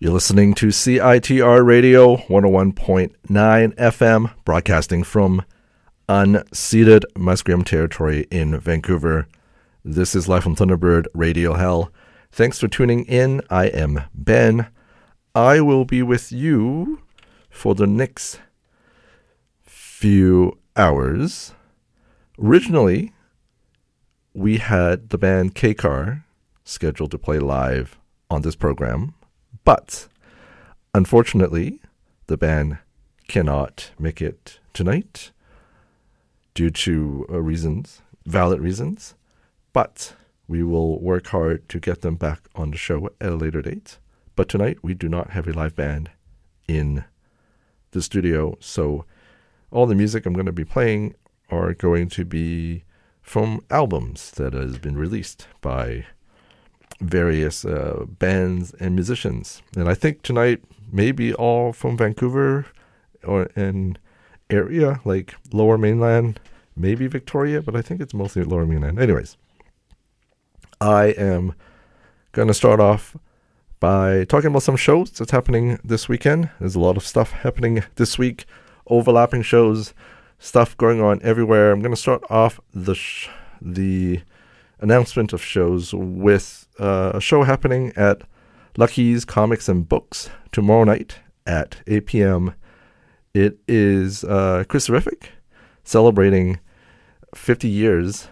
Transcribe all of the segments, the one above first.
You're listening to CITR Radio 101.9 FM, broadcasting from unceded Musqueam territory in Vancouver. This is Live from Thunderbird Radio Hell. Thanks for tuning in. I am Ben. I will be with you for the next few hours. Originally, we had the band K-Car scheduled to play live on this program. But, unfortunately, the band cannot make it tonight due to valid reasons. But we will work hard to get them back on the show at a later date. But tonight, we do not have a live band in the studio. So all the music I'm going to be playing are going to be from albums that has been released by various bands and musicians. And I think tonight maybe all from Vancouver or an area like Lower Mainland, maybe Victoria, but I think it's mostly Lower Mainland. Anyways, I am going to start off by talking about some shows that's happening this weekend. There's a lot of stuff happening this week, overlapping shows, stuff going on everywhere. I'm going to start off the announcement of shows with a show happening at Lucky's Comics and Books tomorrow night at 8 p.m. It is Chrisrific celebrating 50 years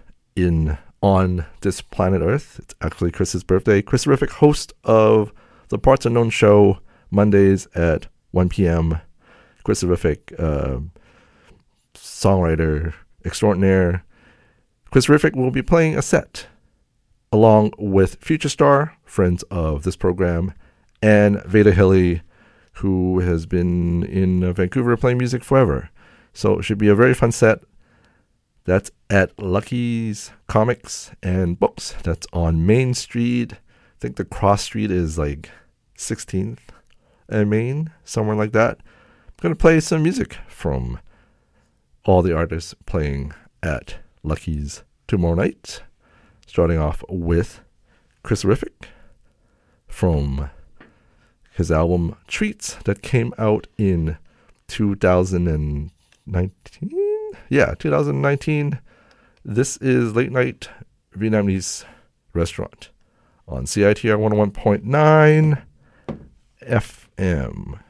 on this planet Earth. It's actually Chris's birthday. Chrisrific, host of the Parts Unknown show, Mondays at 1 p.m. Chrisrific, songwriter extraordinaire. Chrisrific will be playing a set along with Future Star, friends of this program, and Veda Hilly, who has been in Vancouver playing music forever. So it should be a very fun set. That's at Lucky's Comics and Books. That's on Main Street. I think the cross street is like 16th and Main, somewhere like that. I'm going to play some music from all the artists playing at Lucky's tomorrow night. Starting off with Chrisrific from his album Treats that came out in 2019. Yeah, 2019. This is Late Night Vietnamese Restaurant on CITR 101.9 FM.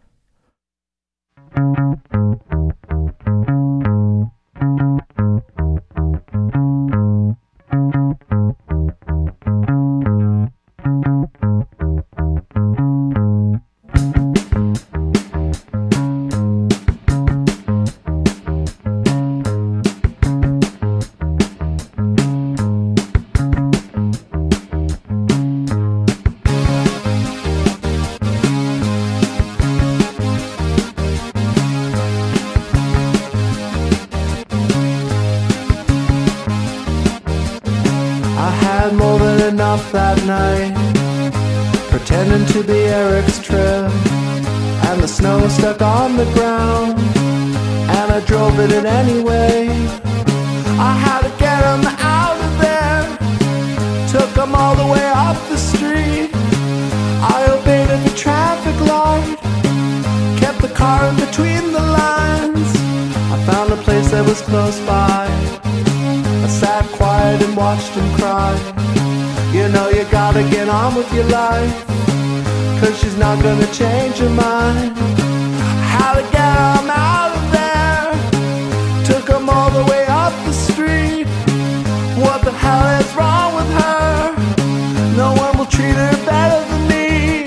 That night, pretending to be Eric's trip, and the snow stuck on the ground, and I drove it in anyway. I had to get him out of there, took him all the way up the street. I obeyed every traffic light, kept the car in between the lines. I found a place that was close by, I sat quiet and watched him cry. You know you gotta get on with your life, 'cause she's not gonna change her mind. How to get him out of there, took him all the way up the street. What the hell is wrong with her? No one will treat her better than me.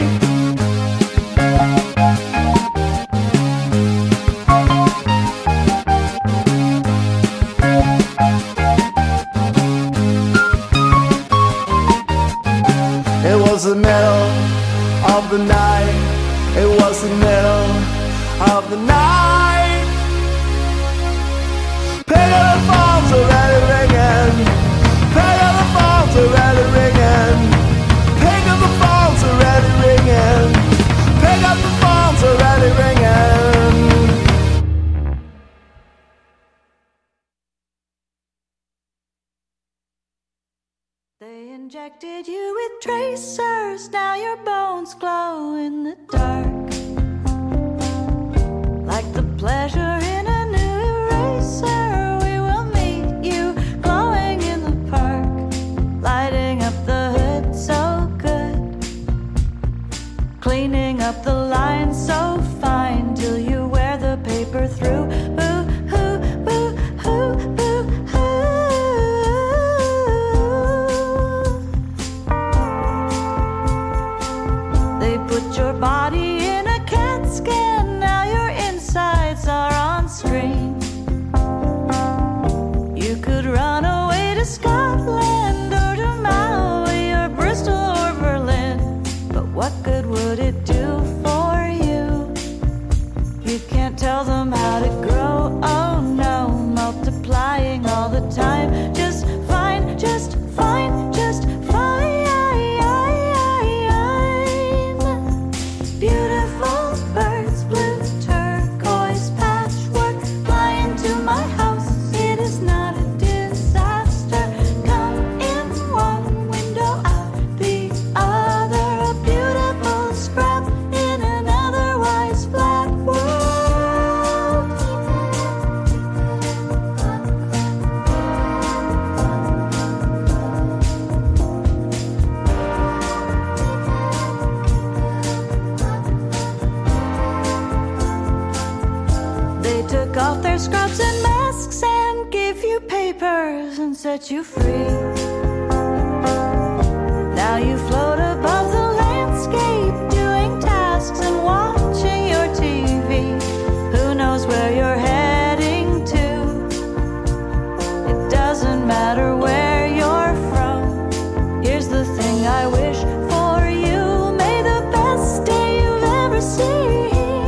It was the middle of the night. It was the middle of the night. Peg of the phone's already ringing. Peg of the phone's already ringing. Peg of the phone's already ringing. Peg of the phone's already ringing. They injected you with tracers, now your bones phones glow in the dark, like the pleasure in a new eraser. We will meet you glowing in the park, lighting up the hood so good, cleaning up the lines so fine till you wear the paper through. Boo hoo, boo hoo, boo hoo. They put your body in a CAT scan, now your insides are on screen. You could run away to Scotland or to Maui or Bristol or Berlin, but what good would it do for you? You can't tell them how to grow, oh no, multiplying all the time. Just fine, just fine, just fine. Beautiful birds, blue turquoise patchwork, fly into my house, it is not a disaster. Come in one window, out the other, a beautiful scrap in an otherwise flat world. They took off their scrubs and masks and gave you papers and set you free. Now you float above the landscape, doing tasks and watching your TV. Who knows where you're heading to? It doesn't matter where you're from. Here's the thing I wish for you. May the best day you've ever seen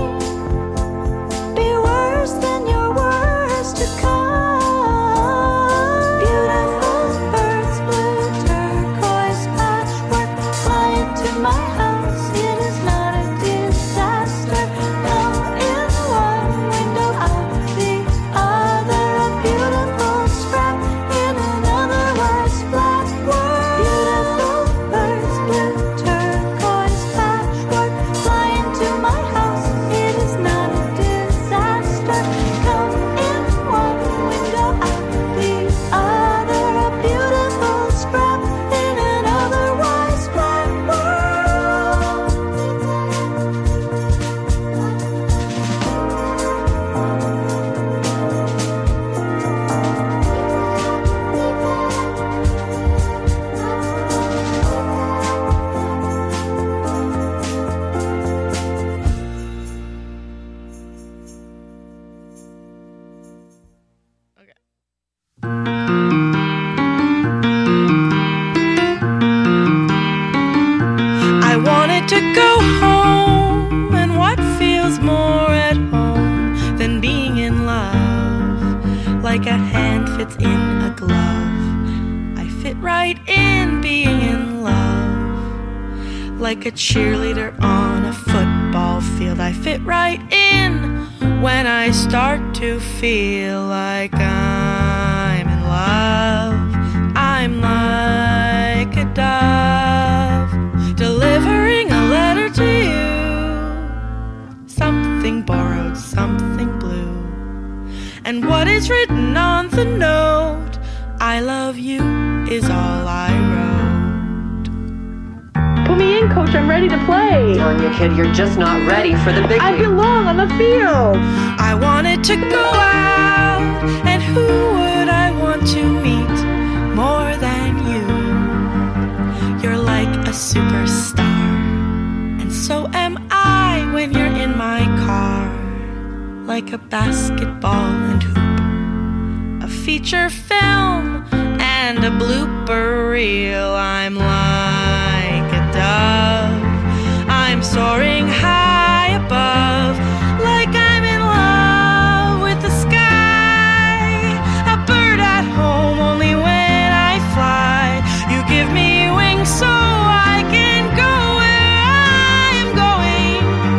be worse than your worst to come. Beautiful birds, blue turquoise patchwork, fly into my house, it is not a disaster. Come in one window, out the other, a beautiful scrap in an otherwise flat world. Beautiful birds, blue turquoise patchwork, fly into my house, it is not a disaster. Come in one window, out the other, a beautiful scrap in an otherwise flat world. I wanted to go home, and what feels more at home than being in love? Like a hand fits in a glove, I fit right in being in love. Like a cheerleader on a football field, I fit right in when I start to feel like I'm in love. I'm like a dove, delivering a letter to you. Something borrowed, something blue. And what is written on the note, I love you, is all I wrote. Put me in, coach, I'm ready to play. Darn you, kid, you're just not ready for the big I league. belong on the field. I wanted to go out, and who would I want to meet more than you? You're like a superstar, and so am I when you're in my car. Like a basketball and hoop, a feature film and a blooper reel. I'm like a dove, I'm soaring high above, like I'm in love with the sky. A bird at home only when I fly. You give me wings so I can go where I'm going.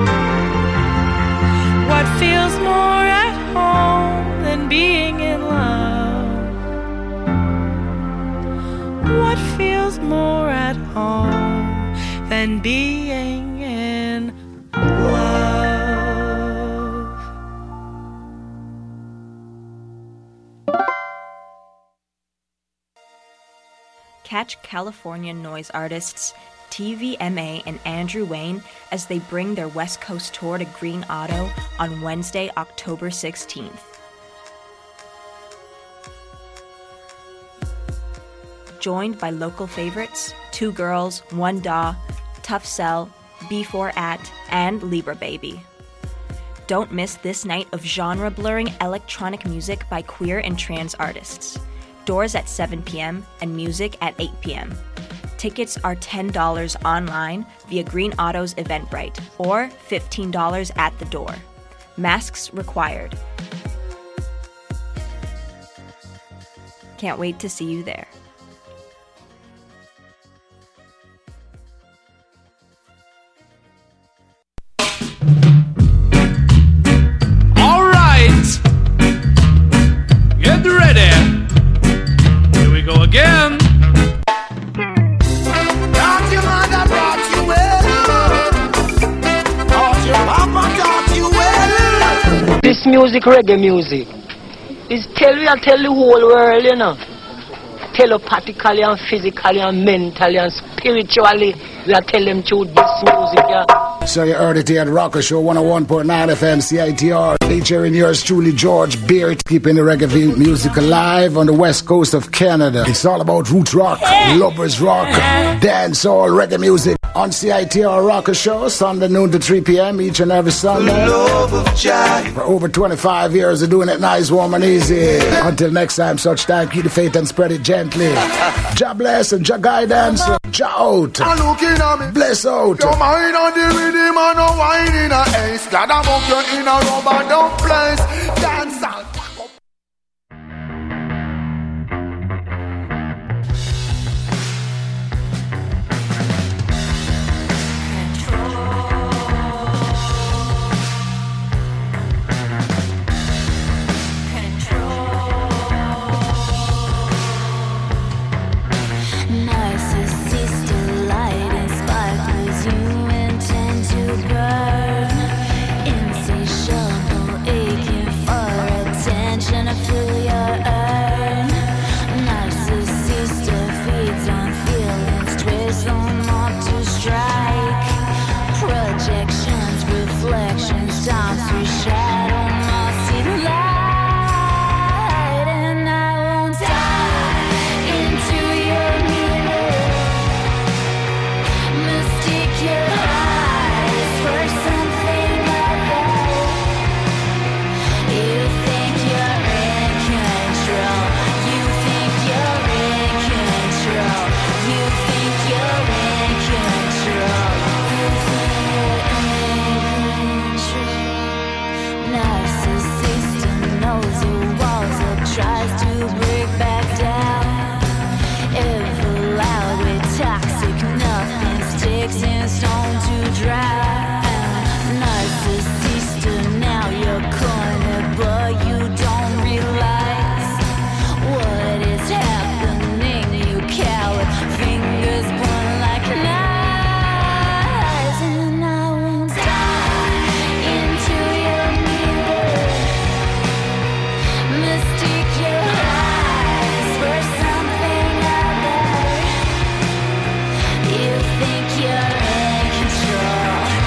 What feels more at home than being in love? What feels more at being in love. Catch California noise artists TVMA and Andrew Wayne as they bring their West Coast tour to Green Auto on Wednesday, October 16th. Joined by local favorites, Two Girls, One Da, Tough Cell, B4AT, and Libra Baby. Don't miss this night of genre-blurring electronic music by queer and trans artists. Doors at 7 p.m. and music at 8 p.m. Tickets are $10 online via Green Auto's Eventbrite or $15 at the door. Masks required. Can't wait to see you there. All right, get ready. Here we go again. Taught your mother brought you well. Taught your papa taught you well. This music, reggae music, is tell the whole world, you know. Telepathically and physically and mentally and spiritually, we are tell them through this music, yeah. So you heard it here at Rocker Show 101.9 FM CITR, featuring yours truly, George Beard, keeping the reggae music alive on the west coast of Canada. It's all about roots rock, lovers rock, dancehall, reggae music on CITR Rocker Show, Sunday noon to 3 p.m. each and every Sunday. For over 25 years of doing it nice, warm and easy. Until next time, such time, keep the faith and spread it gently. Jah bless and Jah guidance, Jah out, bless out. Your mind on the rhythm and no wine in a ace. Glad about you in a rubber dumb place. Dance out. Narcissist delight in sparkles you intend to burn. Insatiable aching for attention to fill your urn. Narcissist feeds on feelings, twists on up to strike. Projections, reflections, times we shadow must see light. And I won't die into your mistake your eyes for something other. You think you're in control. You think you're in control. You think you're in control. You think you're in control. Narcissist knows your walls up, tries to break back down. Ever loud with toxic, nothing sticks in stone to drown. Narcissist, now you're cornered, but you don't realize what is happening. You coward, fingers point like knives, and I won't die into your mirror. Mistake your eyes for something other. You think you're in control.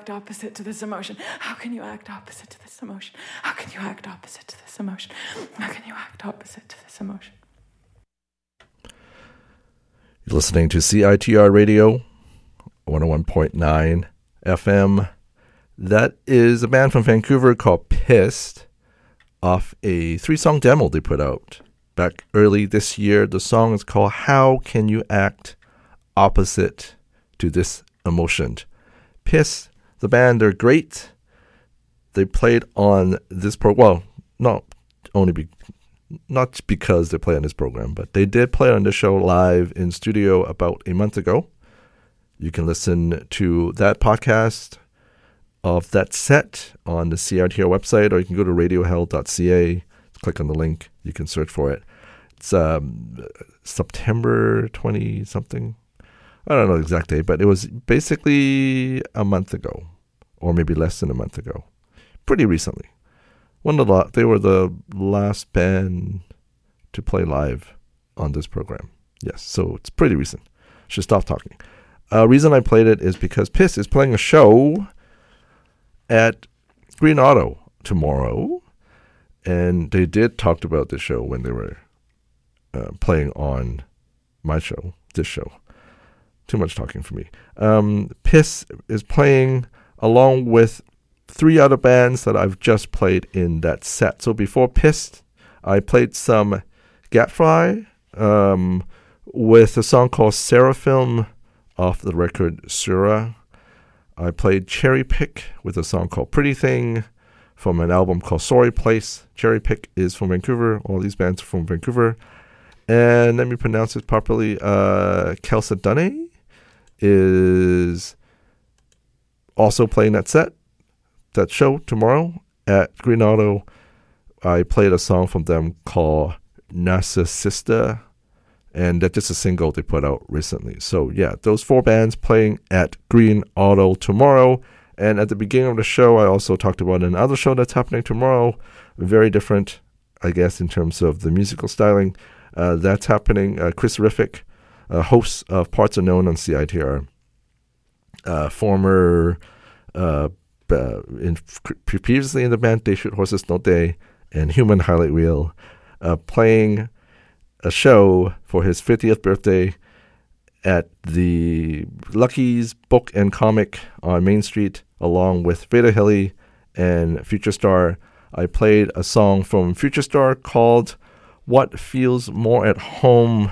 act opposite to this emotion? How can you act opposite to this emotion? How can you act opposite to this emotion? How can you act opposite to this emotion? You're listening to CITR Radio, 101.9 FM. That is a band from Vancouver called Pissed, off a 3-song demo they put out back early this year. The song is called How Can You Act Opposite to This Emotion. Pissed, the band, they're great. They played on this program. Well, not because they play on this program, but they did play on the show live in studio about a month ago. You can listen to that podcast of that set on the CRTR website, or you can go to radiohell.ca, click on the link, you can search for it. It's September 20-something. I don't know the exact date, but it was basically a month ago, or maybe less than a month ago. Pretty recently. They were the last band to play live on this program. Yes, so it's pretty recent. Should stop talking. Reason I played it is because Piss is playing a show at Green Auto tomorrow, and they did talk about this show when they were playing on my show, this show. Too much talking for me. Piss is playing along with 3 other bands that I've just played in that set. So before Piss, I played some Gatfly with a song called Seraphim off the record Surah. I played Cherry Pick with a song called Pretty Thing from an album called Sorry Place. Cherry Pick is from Vancouver. All these bands are from Vancouver. And let me pronounce it properly. Kelsa Dunne is also playing that show tomorrow at Green Auto. I played a song from them called Narcissista, and that's just a single they put out recently. So yeah, those 4 bands playing at Green Auto tomorrow. And at the beginning of the show, I also talked about another show that's happening tomorrow. Very different, I guess, in terms of the musical styling. That's happening. Chris Riffick, host of Parts Unknown on CITR, former previously in the band They Shoot Horses Don't They and Human Highlight Reel, playing a show for his 50th birthday at the Lucky's Book and Comic on Main Street, along with Veda Hilly and Future Star. I played a song from Future Star called What Feels More at Home,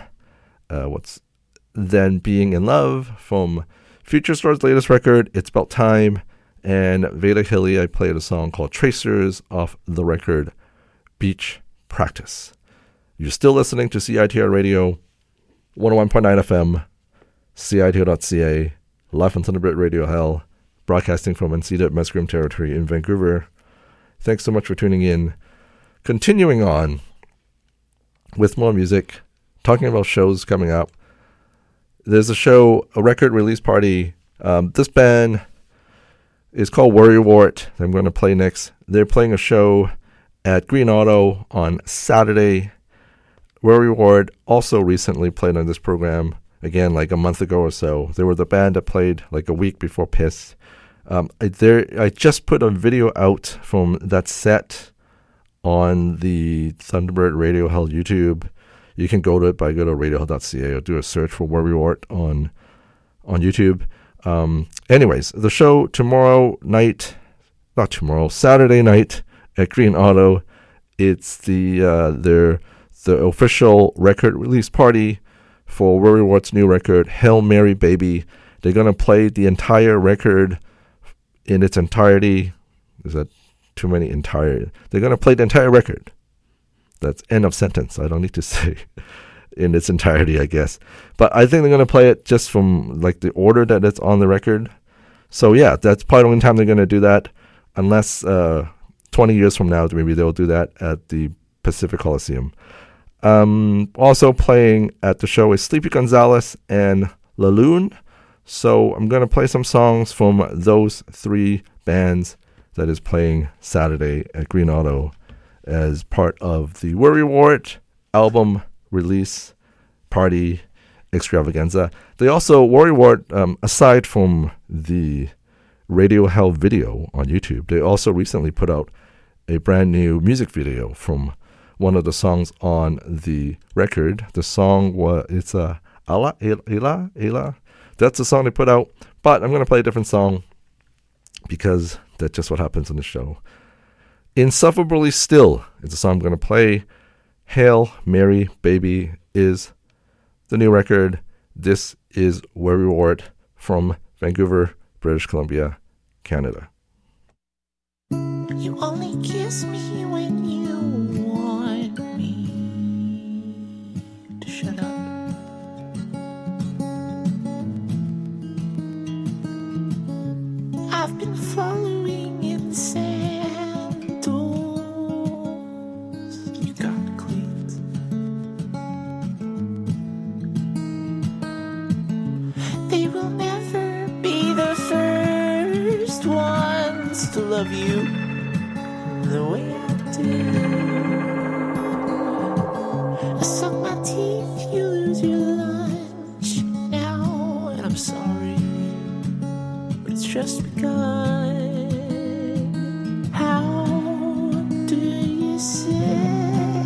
Than Being in Love, from Future Star's latest record, It's About Time. And Veda Hilly, I played a song called Tracers off the record Beach Practice. You're still listening to CITR Radio, 101.9 FM, CITR.ca, live on Thunderbird Radio Hell, broadcasting from unceded Musqueam territory in Vancouver. Thanks so much for tuning in. Continuing on with more music, talking about shows coming up. There's a record release party. This band is called Worrywart. I'm going to play next. They're playing a show at Green Auto on Saturday. Worrywart also recently played on this program, again, like a month ago or so. They were the band that played like a week before Piss. I just put a video out from that set on the Thunderbird Radio Hell YouTube. You can go to it by go to radiohell.ca or do a search for Worrywart on YouTube. Anyways, the show Saturday night at Green Auto. It's the official record release party for Worrywart's new record, Hail Mary Baby. They're going to play the entire record in its entirety. Is that too many entire? They're going to play the entire record. That's end of sentence. I don't need to say in its entirety, I guess. But I think they're going to play it just from like the order that it's on the record. So yeah, that's probably the only time they're going to do that, unless 20 years from now, maybe they'll do that at the Pacific Coliseum. Also playing at the show is Sleepy Gonzalez and Laloon. So I'm going to play some songs from those 3 bands that is playing Saturday at Green Auto as part of the Worrywart album release party extravaganza. They also, Worrywart, aside from the Radio Hell video on YouTube. They also recently put out a brand new music video from one of the songs on the record. The song it's Ala. That's the song they put out, but I'm going to play a different song because that's just what happens on the show. Insufferably Still is the song I'm going to play. Hail Mary Baby is the new record. This is Worry Wart from Vancouver, British Columbia, Canada. You only kiss me when you want me to shut up. I've been following in sand dunes. You got cleats. They will never be the first ones to love you the way I do. I suck my teeth, you lose your lunch now, and I'm sorry, but it's just begun. How do you say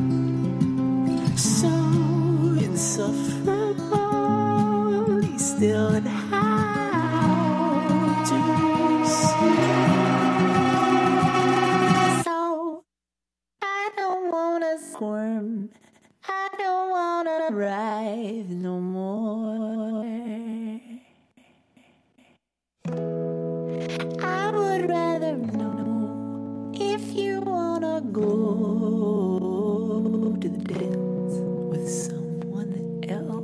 so insufferable? You still and how do you say? Squirm. I don't wanna writhe no more. I would rather know if you wanna go to the dance with someone else.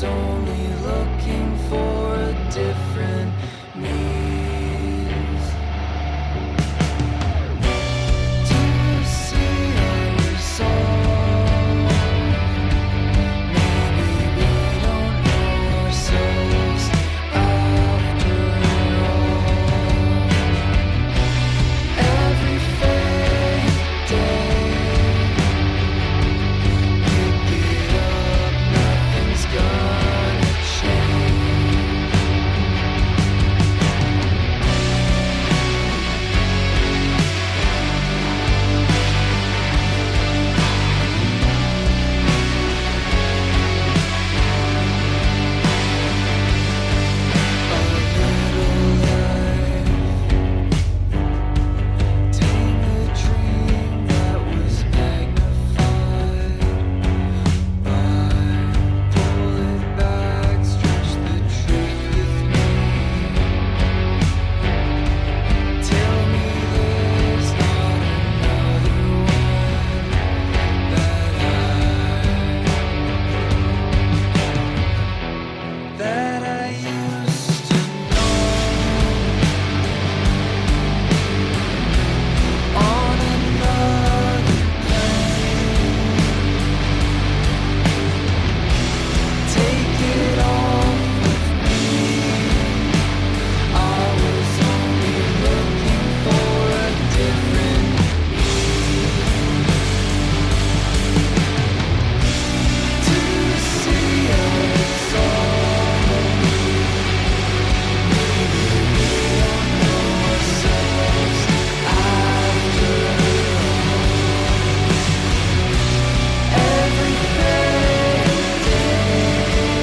was only looking for a different means to see our soul. Maybe we don't know ourselves after all. Every fake day, pick it up, nothing's gonna change. Tame the dream that was magnified by pull it back, stretch the truth with me. Tell me there's not another one that I used to know. On another plane, take it off with me. I was only looking for a different to see us all. Maybe we don't know ourselves after all. Every fake day,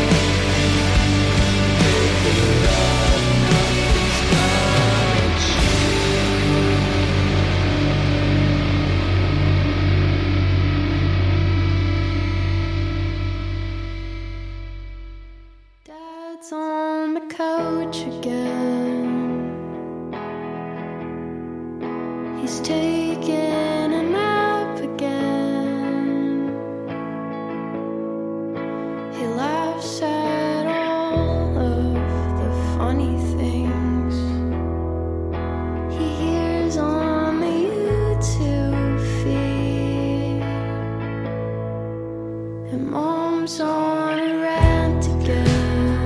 pick it up, nothing's gonna change. Dad's on the couch again. He's taking a nap again. He laughs at all of the funny things he hears on the YouTube feed. And Mom's on a rant again.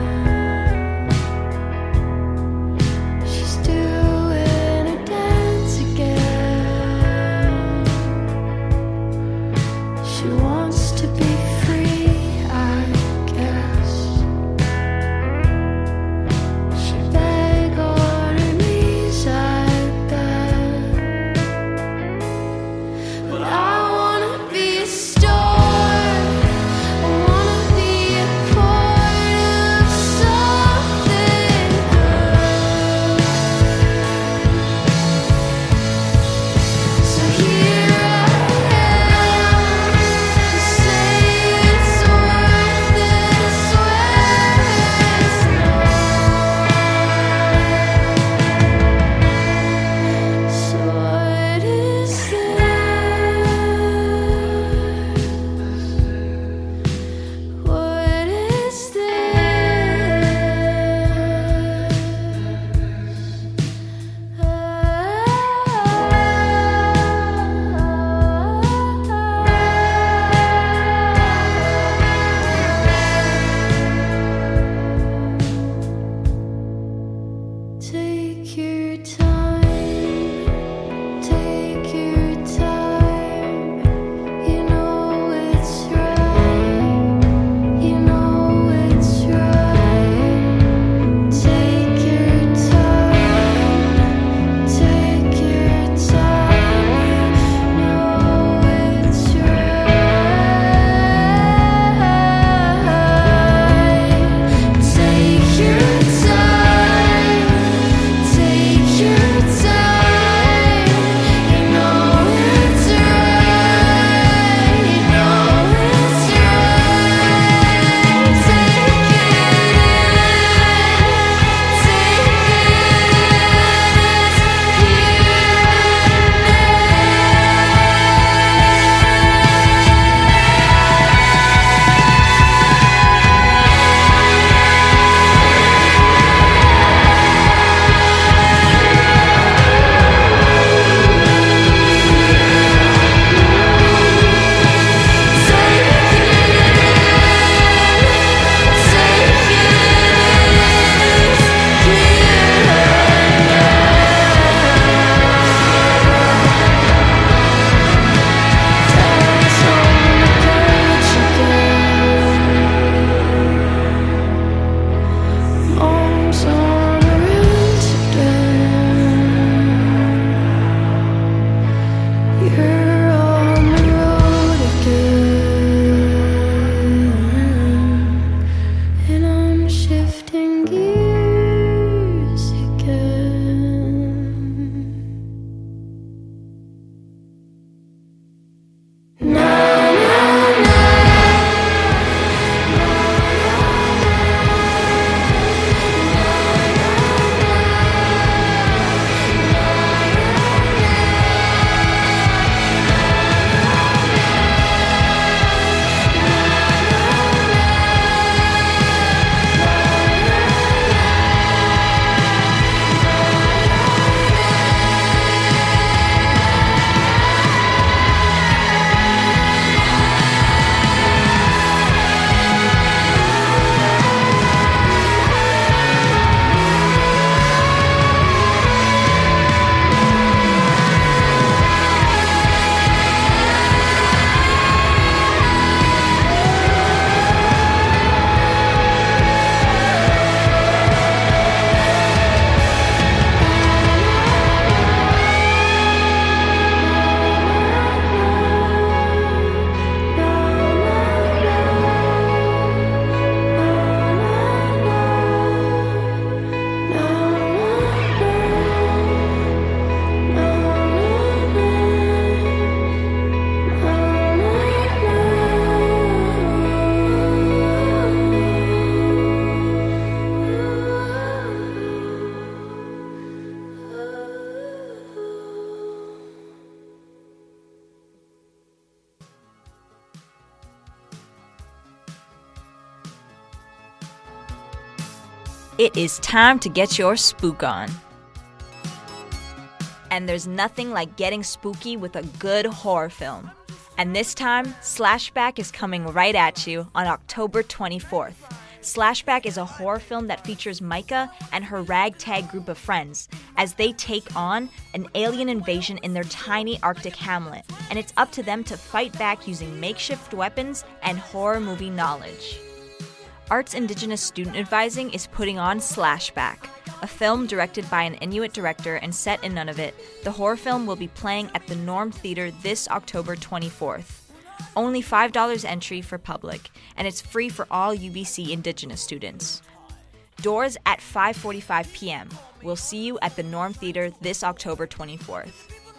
She's doing a dance again. She wants to be free, I guess. She beg on her knees, I bet. But I wanna be a star. I wanna be It is time to get your spook on. And there's nothing like getting spooky with a good horror film. And this time, Slashback is coming right at you on October 24th. Slashback is a horror film that features Micah and her ragtag group of friends as they take on an alien invasion in their tiny Arctic hamlet, and it's up to them to fight back using makeshift weapons and horror movie knowledge. Arts Indigenous Student Advising is putting on Slashback, a film directed by an Inuit director and set in Nunavut. The horror film will be playing at the Norm Theater this October 24th. Only $5 entry for public, and it's free for all UBC Indigenous students. Doors at 5:45 p.m. We'll see you at the Norm Theater this October 24th.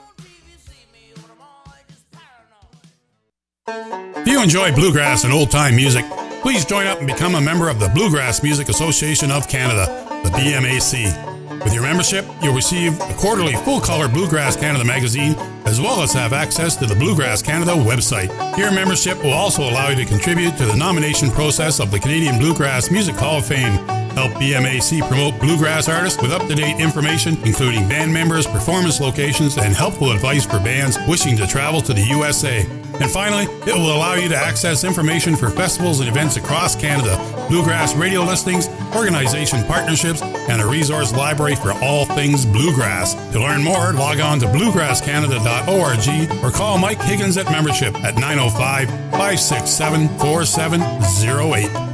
If you enjoy bluegrass and old-time music, please join up and become a member of the Bluegrass Music Association of Canada, the BMAC. With your membership, you'll receive a quarterly full-color Bluegrass Canada magazine, as well as have access to the Bluegrass Canada website. Your membership will also allow you to contribute to the nomination process of the Canadian Bluegrass Music Hall of Fame. Help BMAC promote bluegrass artists with up-to-date information, including band members, performance locations, and helpful advice for bands wishing to travel to the USA. And finally, it will allow you to access information for festivals and events across Canada, bluegrass radio listings, organization partnerships, and a resource library for all things bluegrass. To learn more, log on to bluegrasscanada.org or call Mike Higgins at membership at 905-567-4708.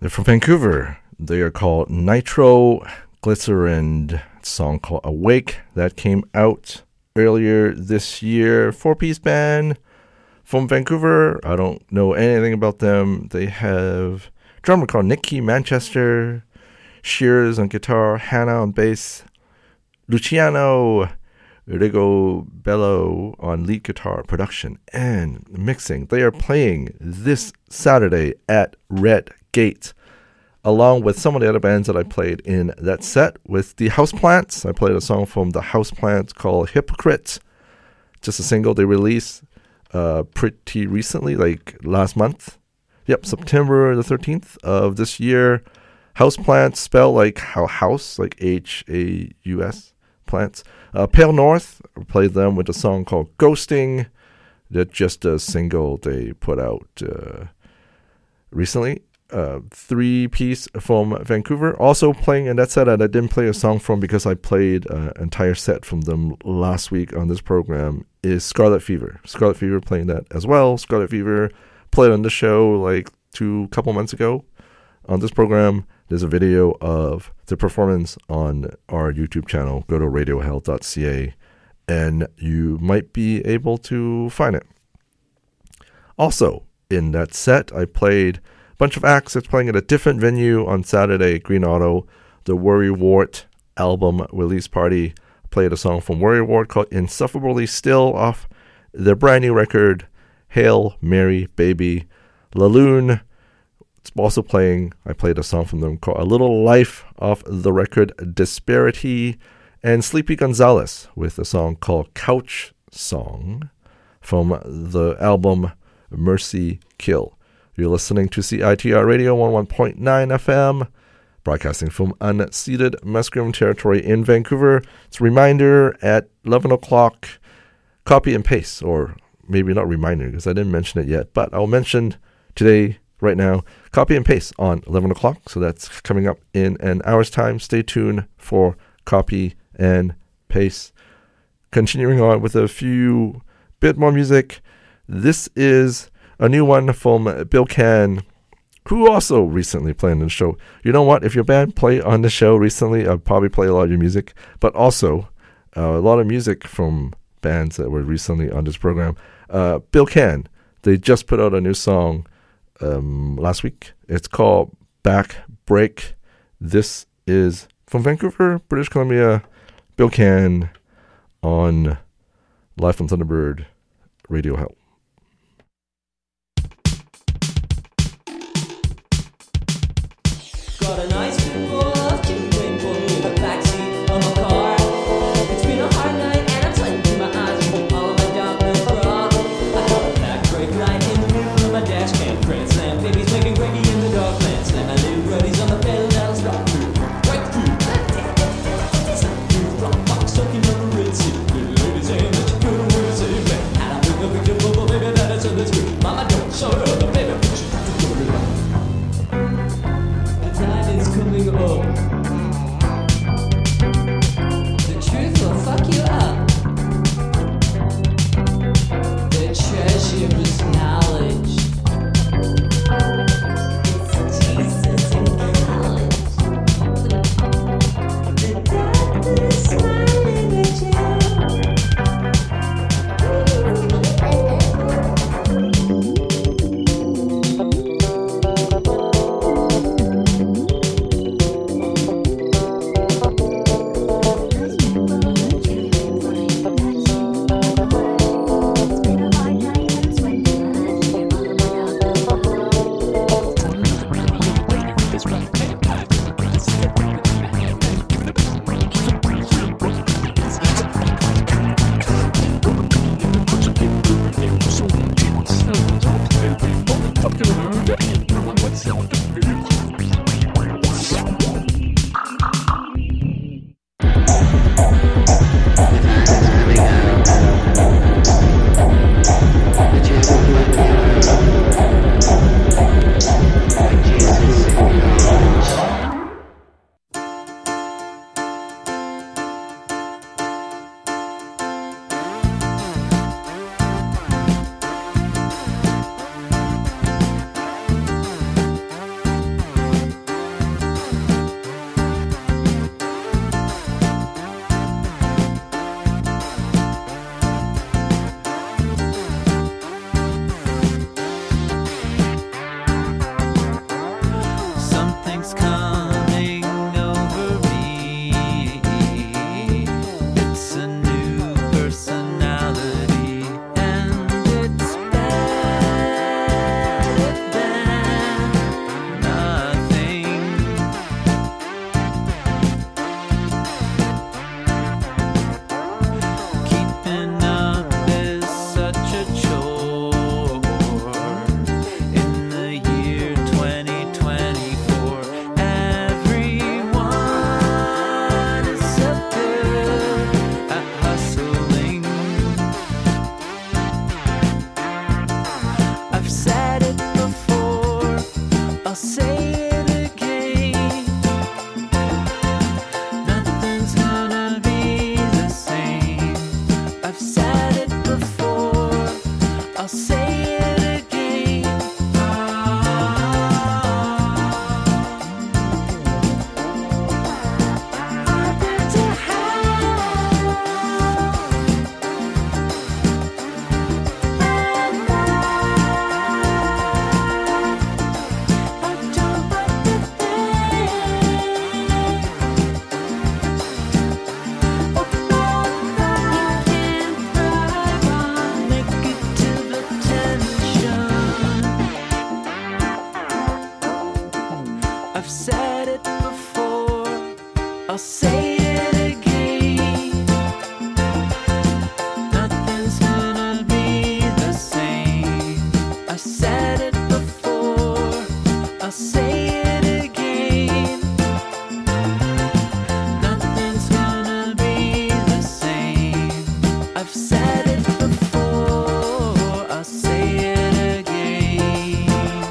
They're from Vancouver. They are called Nitro Glycerin. It's a song called Awake that came out earlier this year. 4-piece band from Vancouver. I don't know anything about them. They have a drummer called Nicky Manchester, Shears on guitar, Hannah on bass, Luciano Rigobello on lead guitar, production, and mixing. They are playing this Saturday at Red Gate, along with some of the other bands that I played in that set with the Houseplants. I played a song from the Houseplants called Hypocrite, just a single they released pretty recently, like last month. Yep, September the 13th of this year. Houseplants, spelled like house, like H-A-U-S. Plants. Pale North, I played them with a song called Ghosting. That's just a single they put out recently. 3-piece from Vancouver. Also playing in that set that I didn't play a song from because I played an entire set from them last week on this program is Scarlet Fever. Scarlet Fever playing that as well. Scarlet Fever played on the show like couple months ago on this program. There's a video of the performance on our YouTube channel. Go to radiohell.ca and you might be able to find it. Also, in that set, I played a bunch of acts that's playing at a different venue on Saturday, Green Auto, the Worry Wart album release party. I played a song from Worry Wart called Insufferably Still off their brand new record, Hail Mary Baby. Laloon, it's also playing, I played a song from them called A Little Life off the record Disparity, and Sleepy Gonzalez with a song called Couch Song from the album Mercy Kill. You're listening to CITR Radio 11.9 FM, broadcasting from unceded Musqueam territory in Vancouver. It's a reminder at 11 o'clock, copy and paste, or maybe not reminder because I didn't mention it yet, but I'll mention today, right now, copy and paste on 11 o'clock. So that's coming up in an hour's time. Stay tuned for copy and paste. Continuing on with a few bit more music. This is a new one from Bill Can, who also recently played on the show. You know what? If your band played on the show recently, I'll probably play a lot of your music, but also a lot of music from bands that were recently on this program. Bill Can, they just put out a new song last week. It's called Back Break. This is from Vancouver, British Columbia. Bill Can on Live from Thunderbird Radio Hell. Got a nice big bowl of chicken for me in the backseat of my car. It's been a hard night and I'm sweating through my eyes from all of my darkness bra. I got a back break right in the middle of my dash cam. Grand slam, baby's making gravy in the dark land. Slam my little bruddies on the pedal, that'll stop through. Right through, through rock box, soaking up a red suit. Good ladies, and that you couldn't wait to say, man. And I pick up a I'll say it again. I've been to hell and I don't like the I've said it before, I'll say it again. Nothing's gonna be the same. I said it before, I'll say it again. Nothing's gonna be the same. I've said it before, I'll say it again.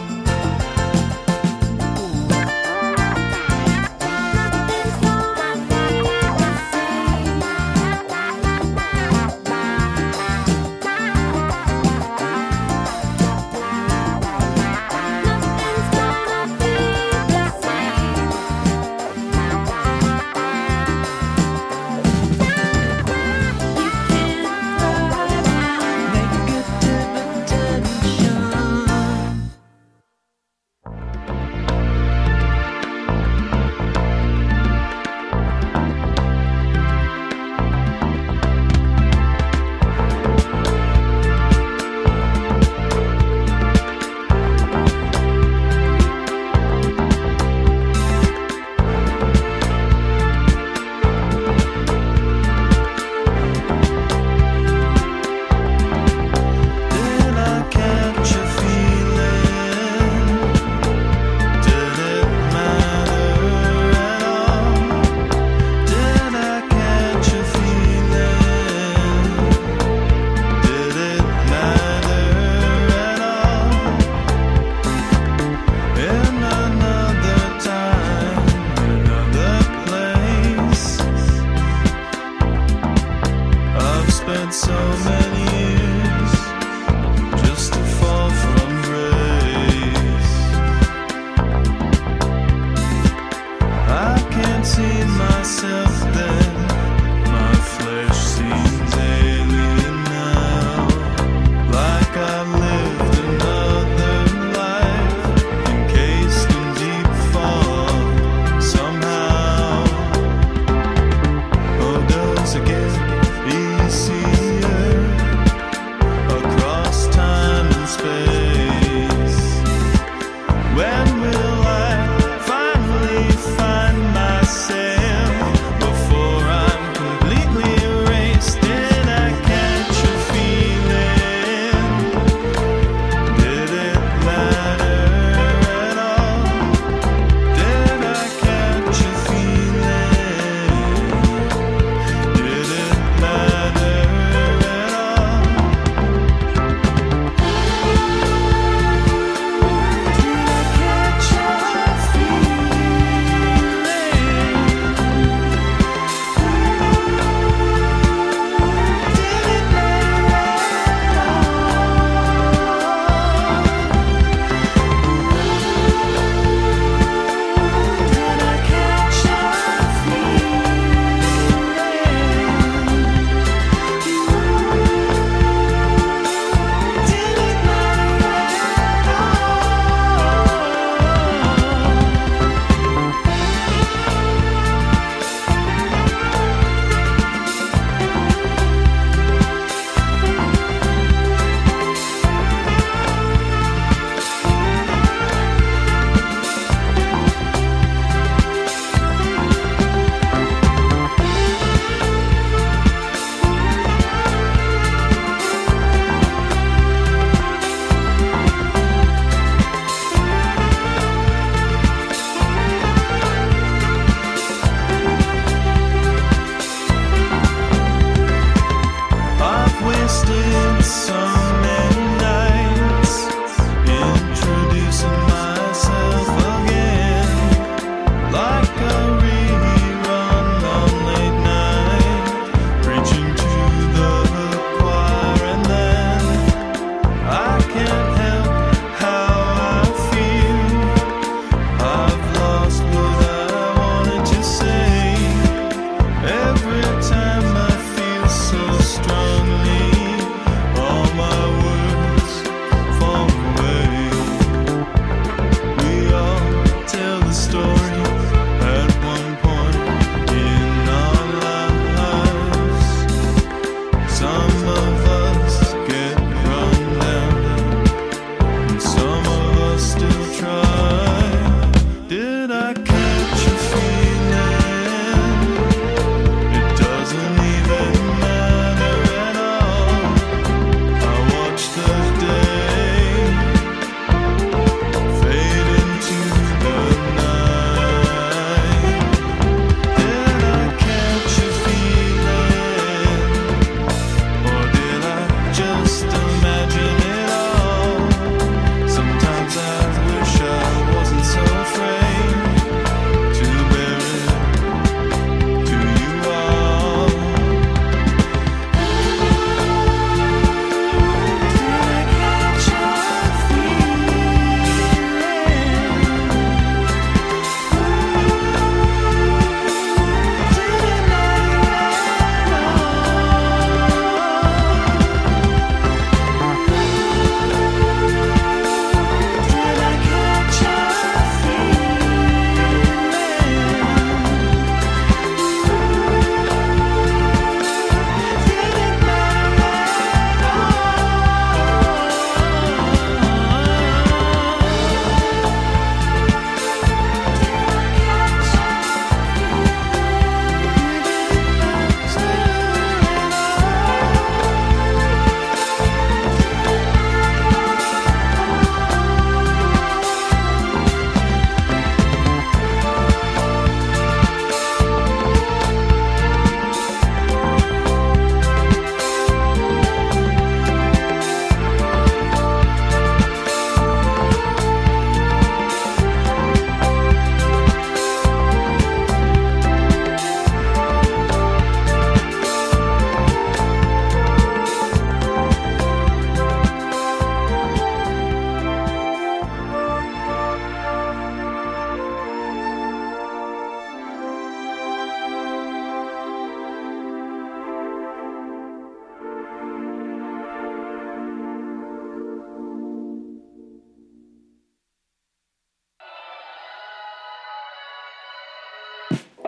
So many years just to fall from grace. I can't see myself then. My flesh seems alien now, like I lived another life, encased in deep fog somehow. Oh, does it get easier across time and space? When will I finally find myself before I'm completely erased? Did I catch a feeling?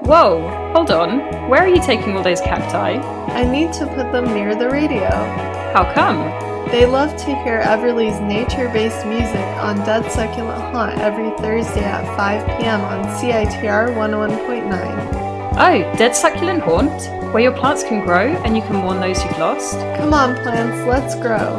Whoa, hold on. Where are you taking all those cacti? I need to put them near the radio. How come? They love to hear Everly's nature-based music on Dead Succulent Haunt every Thursday at 5 p.m. on CITR 101.9. Oh, Dead Succulent Haunt? Where your plants can grow and you can warn those you've lost? Come on, plants, let's grow.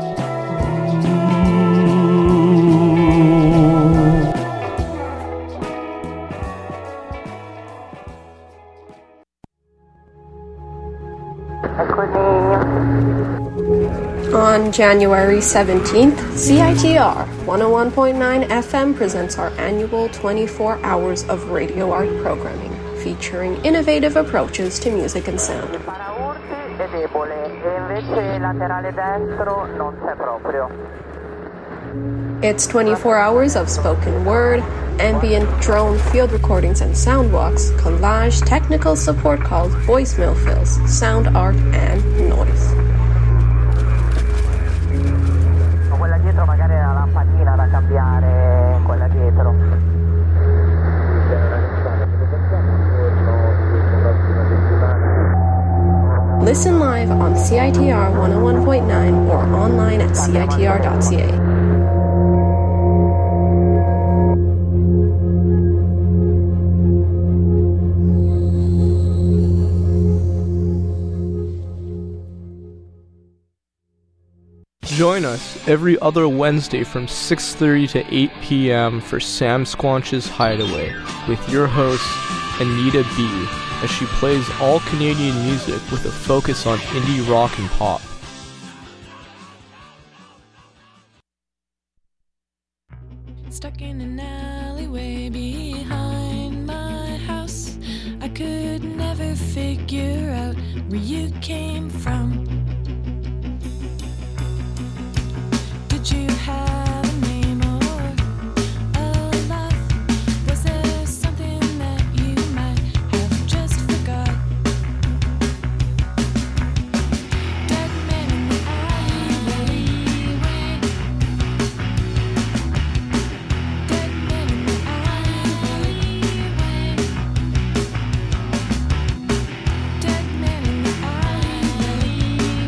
On January 17th, CITR 101.9 FM presents our annual 24 hours of radio art programming, featuring innovative approaches to music and sound. It's 24 hours of spoken word, ambient drone field recordings and sound walks, collage, technical support calls, voicemail fills, sound art, and noise. Quella dietro magari è la lampadina da cambiare, quella dietro. Listen live on CITR 101.9 or online at CITR.ca. Join us every other Wednesday from 6:30 to 8 p.m. for Sam Squanch's Hideaway with your host, Anita B., as she plays all Canadian music with a focus on indie rock and pop. Stuck in an alleyway behind my house, I could never figure out where you came from. Did you have a name or a love? Was there something that you might have just forgot? Dead man in the alleyway. Dead man in the alleyway. Dead man in the alleyway.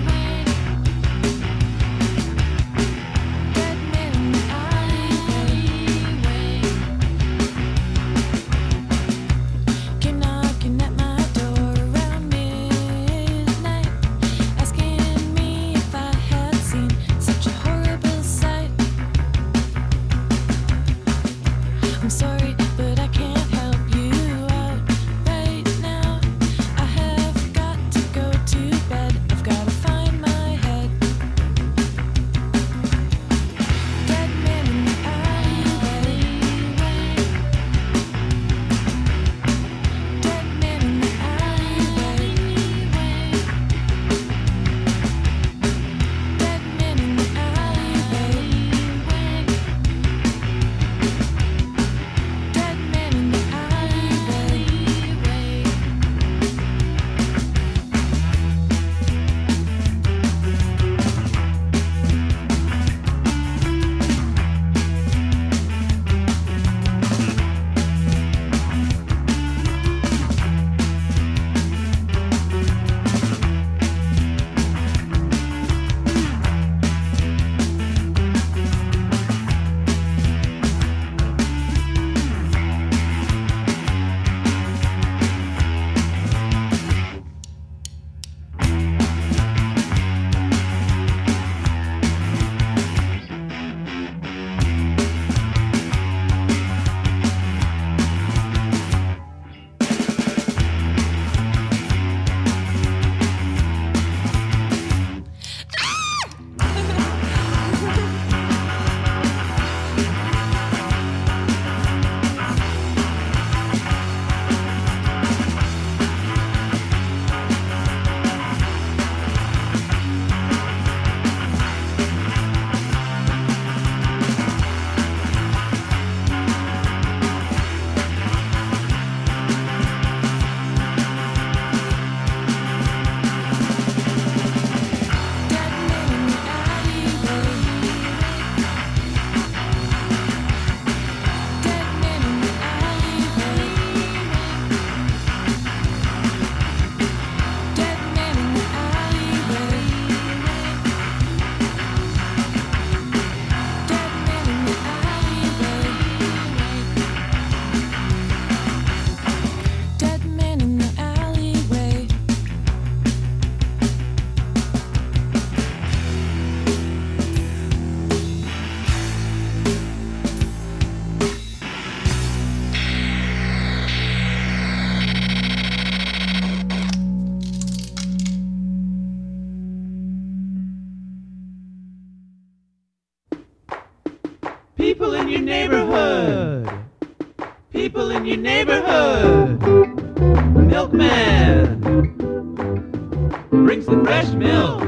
People in your neighborhood. People in your neighborhood. Milkman brings the fresh milk.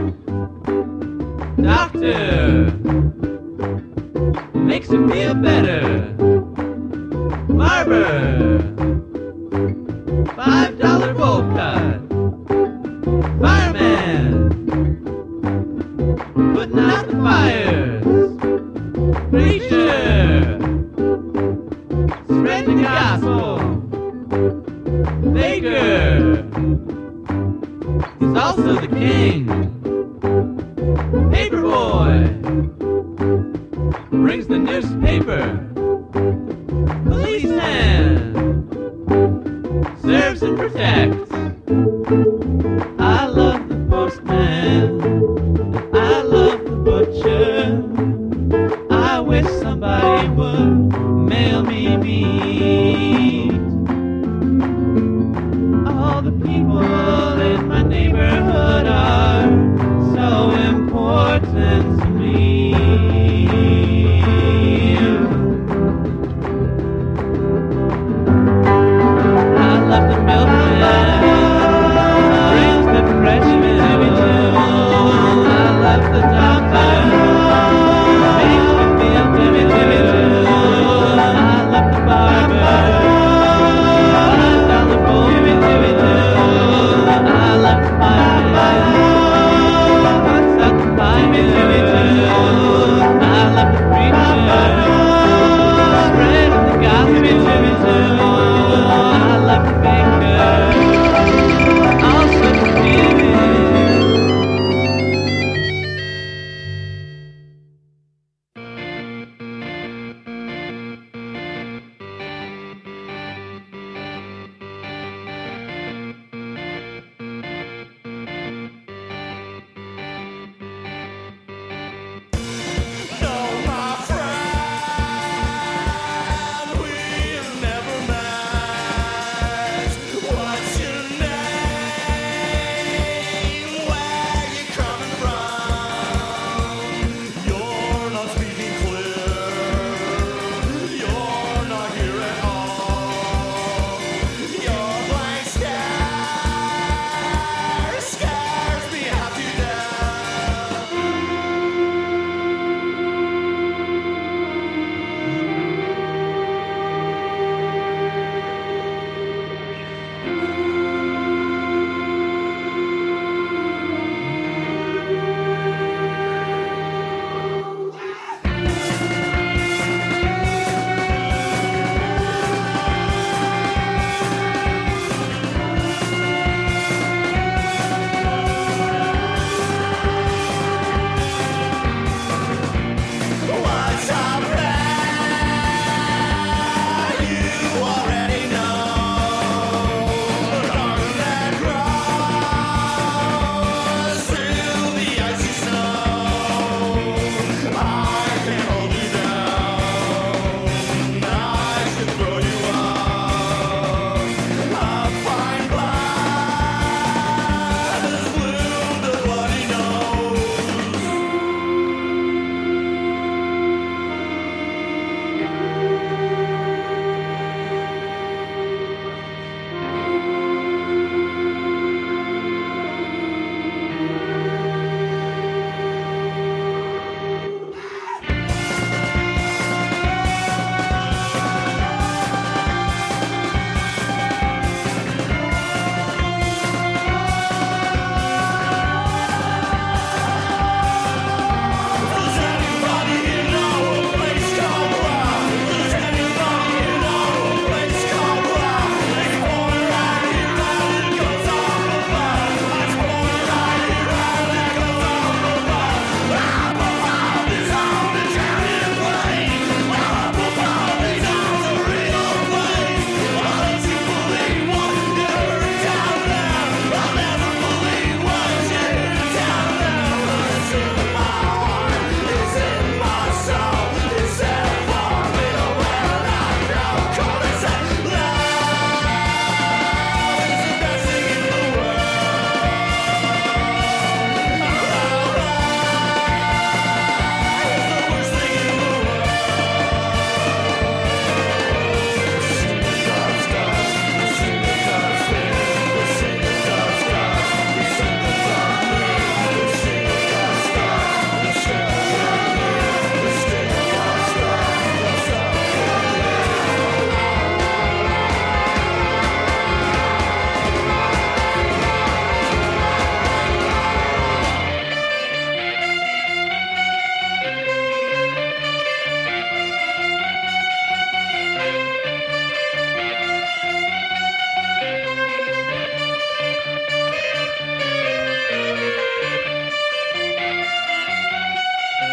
Doctor makes you feel better. Barber, $5 bowl cut. Fireman, putting out the fires. Preacher, spreading the gospel. Baker, he's also the king. Paperboy brings the newspaper. Policeman serves and protects. I love the postman. I love the butcher. I wish somebody would mail me meat. All the people in my neighborhood are so important to me. I love the milkman, brings the fresh milk. I love the doctor.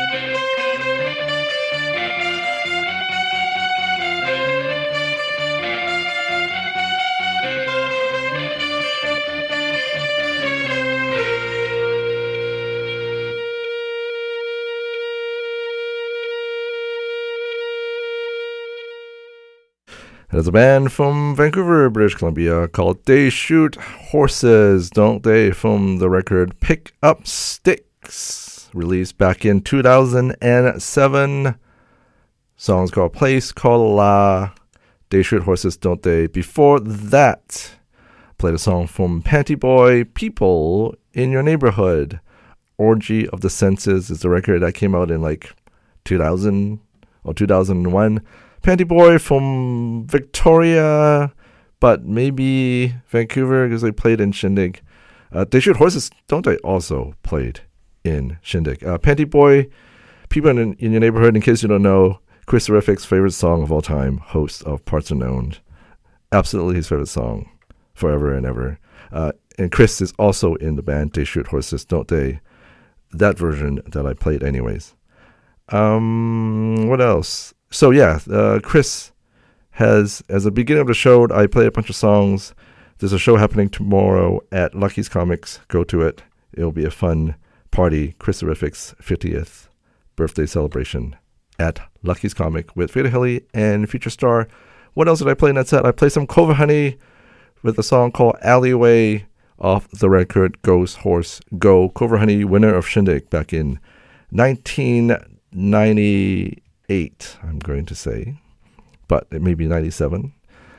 There's a band from Vancouver, British Columbia called They Shoot Horses, Don't They? From the record Pick Up Sticks, released back in 2007. Song's called Place Called La. They Shoot Horses, Don't They? Before that, played a song from Panty Boy, People in Your Neighborhood. Orgy of the Senses is the record that came out in like 2000 or 2001. Panty Boy from Victoria, but maybe Vancouver because they played in Shindig. They Shoot Horses, Don't They? Also played in Shindig. Panty Boy, People in Your Neighborhood, in case you don't know, Chris Terrific's favorite song of all time, host of Parts Unknown. Absolutely his favorite song, forever and ever. And Chris is also in the band They Shoot Horses, Don't They? That version that I played anyways. What else? So yeah, Chris has, as the beginning of the show, I played a bunch of songs. There's a show happening tomorrow at Lucky's Comics. Go to it. It'll be a fun party. Chris Terrific's 50th birthday celebration at Lucky's Comic with Veda Hilly and Future Star. What else did I play in that set? I played some Clover Honey with a song called Alleyway off the record Ghost Horse Go. Clover Honey, winner of Shindig back in 1998, I'm going to say, but it may be 97.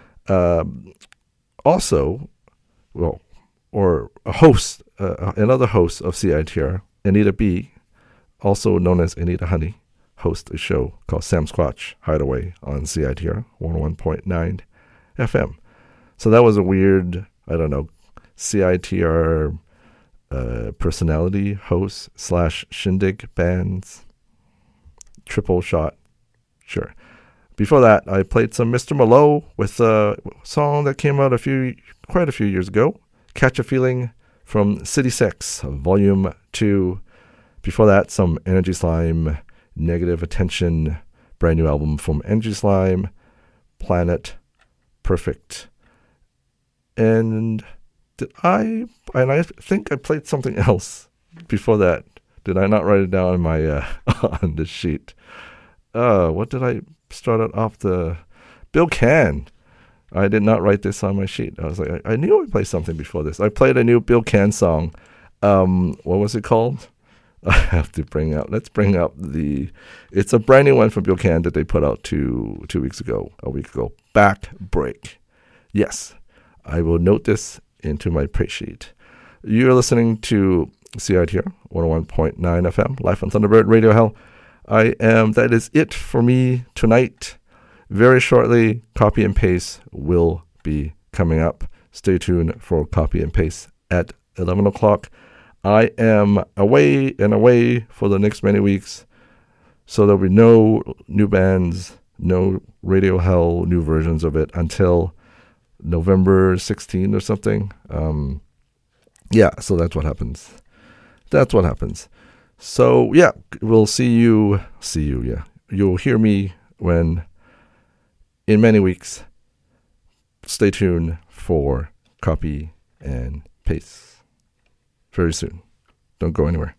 Also, well, or a host, another host of CITR, Anita B., also known as Anita Honey, hosts a show called Sam Squatch Hideaway on CITR 101.9 FM. So that was a weird, I don't know, CITR personality host / Shindig bands triple shot. Sure. Before that, I played some Mr. Malo with a song that came out quite a few years ago, Catch a Feeling from City Sex, Volume 2. Before that, some Energy Slime, Negative Attention, brand new album from Energy Slime, Planet Perfect. And I think I played something else before that. Did I not write it down on my on the sheet? What did I start off the... Bill Can. I did not write this on my sheet. I was like, I knew I played something before this. I played a new Bill Can song. What was it called? I have to let's bring up it's a brand new one from Bill Can that they put out a week ago. Back Break. Yes, I will note this into my praise sheet. You're listening to CITR 101.9 FM, live on Thunderbird Radio Hell. That is it for me tonight. Very shortly, Copy and Paste will be coming up. Stay tuned for Copy and Paste at 11 o'clock. I am away for the next many weeks, so there'll be no new bands, no Radio Hell, new versions of it until November 16th or something. So that's what happens. So, yeah, we'll see you, yeah. You'll hear me in many weeks. Stay tuned for Copy and Paste very soon. Don't go anywhere.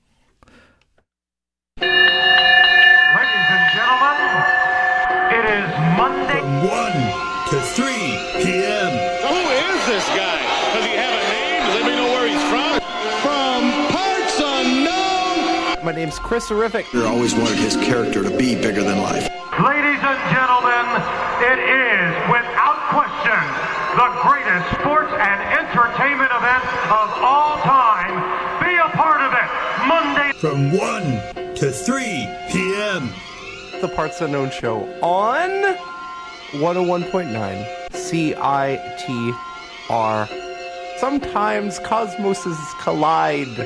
Ladies and gentlemen, it is Monday. From 1 to 3 p.m. Who is this guy? Does he have a name? Let me know where he's from. From Parts Unknown. My name's Chris Terrific. I always wanted his character to be bigger than life. Ladies and gentlemen, it is, without question, the greatest sports and entertainment event of all time. Be a part of it, Monday. From 1 to 3 p.m. The Parts Unknown Show on 101.9 CITR. Sometimes cosmoses collide.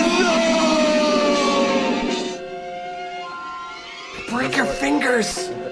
Break your fingers!